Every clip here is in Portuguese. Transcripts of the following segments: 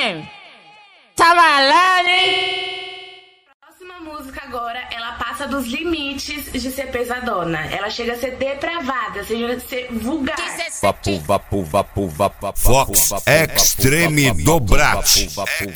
hein? Tá malando, hein? Próxima música agora, ela passa dos limites de ser pesadona. Ela chega a ser depravada, chega a ser vulgar. Fox Extreme Dobrate.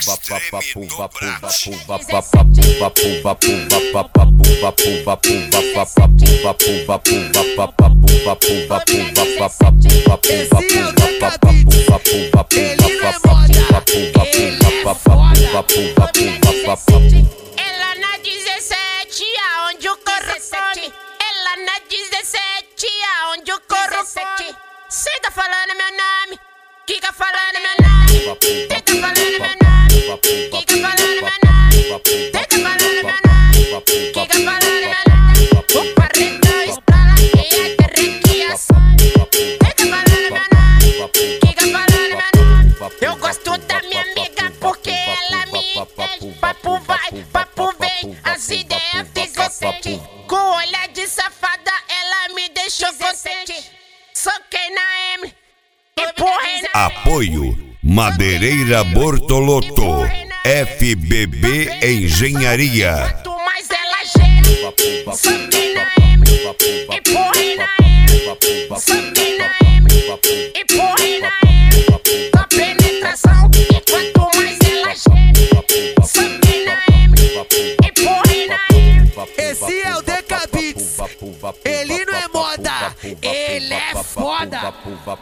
Ela na 17, aonde o corro fome. Ela na 17, aonde o corro fome. Cê tá falando meu nome, fica falando meu nome. Cê tá falando meu nome, fica falando meu nome. Cê tá falando meu nome, fica falando meu nome. O paredão estrala e a terrequia some. Cê tá falando meu nome, fica falando meu nome. Eu gosto da minha amiga porque ela me entende. Papo vai, papo vem, as ideias ficam sente. Com olhar de safada, ela me deixou contente. Soquei na M, empurrei na Apoio Madeireira Bortolotto, FBB Engenharia. quanto mais ela gera. Soquei na M, empurrei na M. Soquei na M, empurrei na M. Só penetração, e quanto mais ela gera. Soquei na M, empurrei na M. Esse é o DK Beats. Ele não é moda, ele é foda.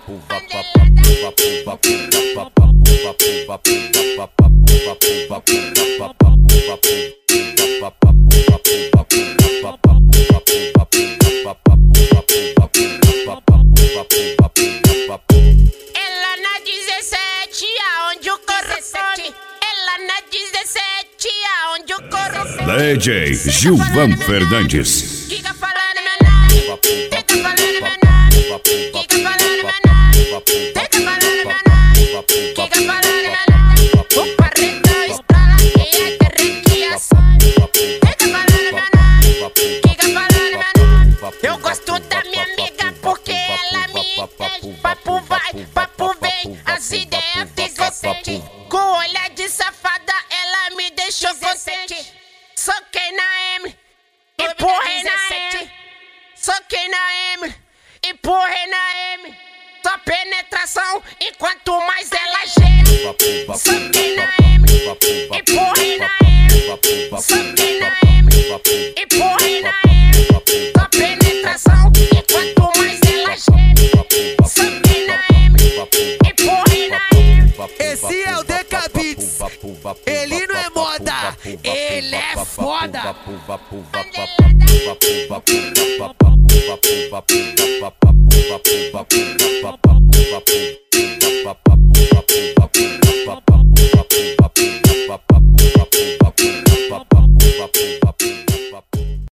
Ela na 17, aonde o corro fome. Ela na 17, aonde o corro fome. DJ Gilvan Fernandes. Fica falando meu nome, cê tá falando meu nome. Fica falando meu nome, cê tá falando meu nome. Fica falando meu nome. O paredão estrala e a terrequia some. Cê tá falando meu nome, fica falando meu nome. Eu gosto da minha amiga porque ela me entende. Papo vai, papo vem, as ideias ficam sente. Com olhar de safada, ela me deixou contente. Soquei na M, empurrei na M. Soquei na M, empurrei na M. Só penetração, enquanto mais ela gera. Soquei na M, empurrei na M. Soquei na M, empurrei na M. Só penetração, enquanto mais ela gera. Soquei na M, empurrei na M. Esse é o DK Beats. Ele não é moda, ele é foda. Papo